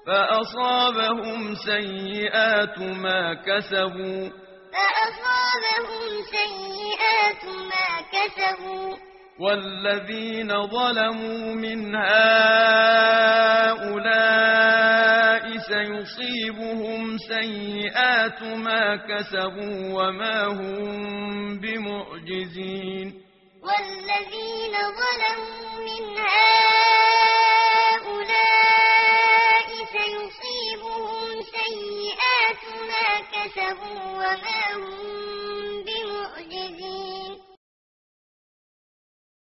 فأصابهم سيئات ما كسبوا والذين ظلموا من هؤلاء سيصيبهم سيئات ما كسبوا وما هم بمعجزين والذين ظلموا من هؤلاء سيصيبهم سيئات ما كسبوا وما